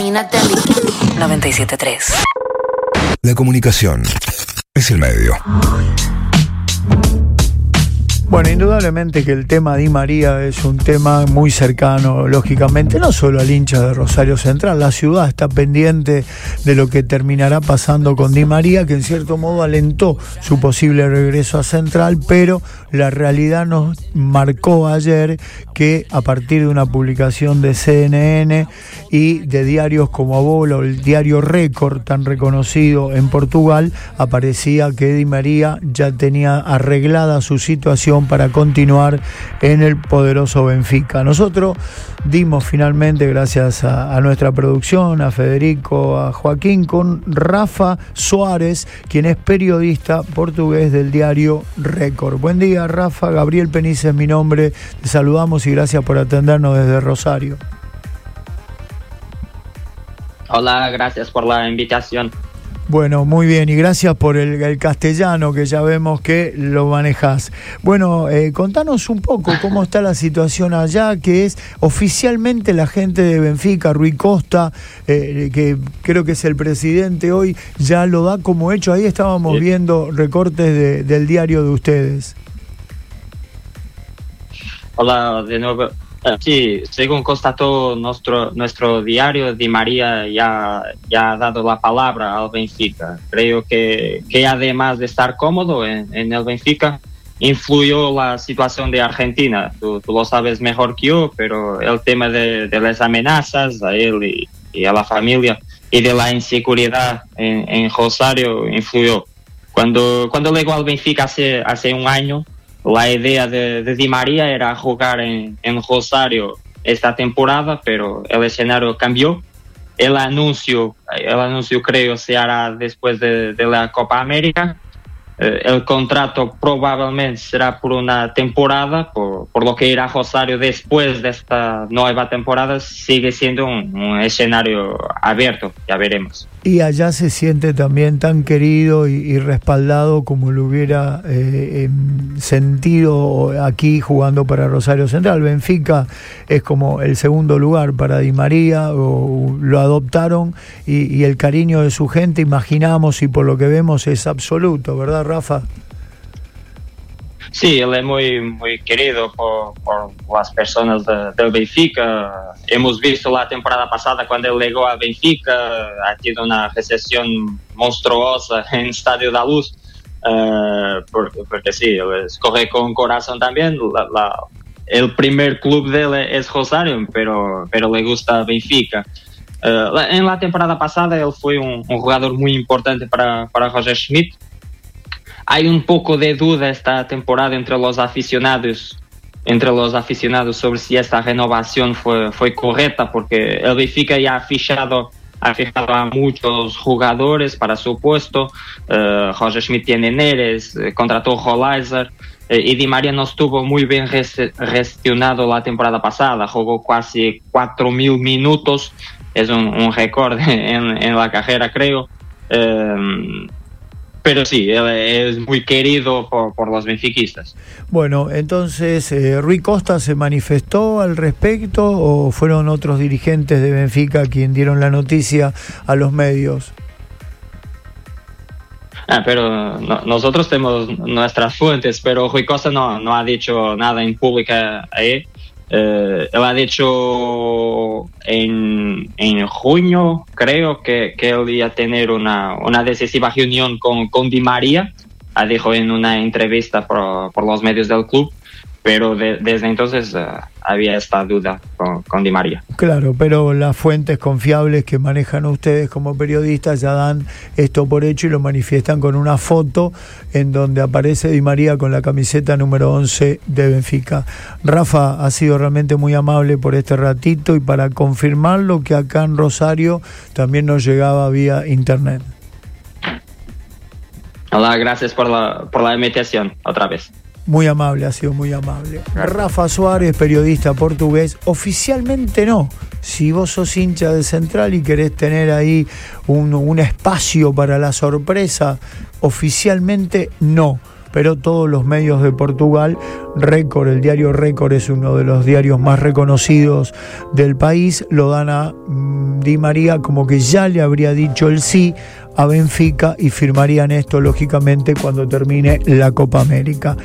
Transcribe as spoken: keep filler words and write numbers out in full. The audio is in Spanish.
Imagínate noventa y siete punto tres. La comunicación es el medio. Bueno, indudablemente que el tema Di María es un tema muy cercano, lógicamente, no solo al hincha de Rosario Central. La ciudad está pendiente de lo que terminará pasando con Di María, que en cierto modo alentó su posible regreso a Central, pero la realidad nos marcó ayer que a partir de una publicación de C N N y de diarios como A Bola o el diario Récord, tan reconocido en Portugal, aparecía que Di María ya tenía arreglada su situación para continuar en el poderoso Benfica. Nosotros dimos finalmente, gracias a, a nuestra producción, a Federico, a Joaquín, con Rafa Soares, quien es periodista portugués del diario Récord. Buen día, Rafa. Gabriel Penice es mi nombre. Te saludamos y gracias por atendernos desde Rosario. Hola, gracias por la invitación. Bueno, muy bien, y gracias por el, el castellano, que ya vemos que lo manejás. Bueno, eh, contanos un poco cómo está la situación allá, que es oficialmente la gente de Benfica, Rui Costa, eh, que creo que es el presidente hoy, ya lo da como hecho. Ahí estábamos sí. viendo recortes de, del diario de ustedes. Hola, de nuevo. Sí, según constató nuestro nuestro diario, Di María ya, ya ha dado la palabra al Benfica. Creo que, que además de estar cómodo en, en el Benfica, influyó la situación de Argentina. Tú, tú lo sabes mejor que yo, pero el tema de, de las amenazas a él y, y a la familia y de la inseguridad en, en Rosario influyó. Cuando, cuando llegó al Benfica hace, hace un año, la idea de, de Di María era jugar en, en Rosario esta temporada, pero el escenario cambió. El anuncio, el anuncio creo se hará después de, de la Copa América. Eh, el contrato probablemente será por una temporada, por, por lo que irá a Rosario después de esta nueva temporada sigue siendo un, un escenario abierto, ya veremos. Y allá se siente también tan querido y, y respaldado como lo hubiera eh, eh, sentido aquí jugando para Rosario Central. Benfica es como el segundo lugar para Di María, o lo adoptaron, y, y el cariño de su gente, imaginamos, y por lo que vemos es absoluto, ¿verdad, Rafa? Sí, él es muy muy querido por, por las personas de, del Benfica. Hemos visto la temporada pasada cuando él llegó a Benfica, ha tenido una recepción monstruosa en Estadio da Luz, uh, porque, porque sí, él escoge con corazón también. La, la, el primer club de él es Rosario, pero, pero le gusta Benfica. Uh, en la temporada pasada él fue un, un jugador muy importante para, para Roger Schmidt. Hay un poco de duda esta temporada entre los aficionados, entre los aficionados sobre si esta renovación fue, fue correcta, porque el Benfica ya ha fichado, ha fichado a muchos jugadores para su puesto. Uh, Roger Schmidt tiene Neres, eh, contrató Rolaiser, eh, y Di María no estuvo muy bien res- gestionado la temporada pasada. Jugó casi cuatro mil minutos, es un, un récord en, en la carrera, creo. Um, Pero sí, él es muy querido por, por los benfiquistas. Bueno, entonces, eh, ¿Rui Costa se manifestó al respecto o fueron otros dirigentes de Benfica quienes dieron la noticia a los medios? Ah, pero no, nosotros tenemos nuestras fuentes, pero Rui Costa no, no ha dicho nada en público ahí. Eh, él ha dicho en, en junio, creo, que, que él iba a tener una, una decisiva reunión con, con Di María. Ha dicho en una entrevista por, por los medios del club, pero de, desde entonces uh, había esta duda con, con Di María. Claro, pero las fuentes confiables que manejan ustedes como periodistas ya dan esto por hecho y lo manifiestan con una foto en donde aparece Di María con la camiseta número once de Benfica. Rafa, ha sido realmente muy amable por este ratito y para confirmar lo que acá en Rosario también nos llegaba vía internet. Hola, gracias por la, por la invitación otra vez. Muy amable, ha sido muy amable. Rafa Soares, periodista portugués. Oficialmente no. Si vos sos hincha de Central y querés tener ahí un, un espacio para la sorpresa, oficialmente no. pero todos los medios de Portugal, Récord, el diario Récord es uno de los diarios más reconocidos del país, lo dan a mm, Di María como que ya le habría dicho el sí a Benfica y firmarían esto lógicamente cuando termine la Copa América.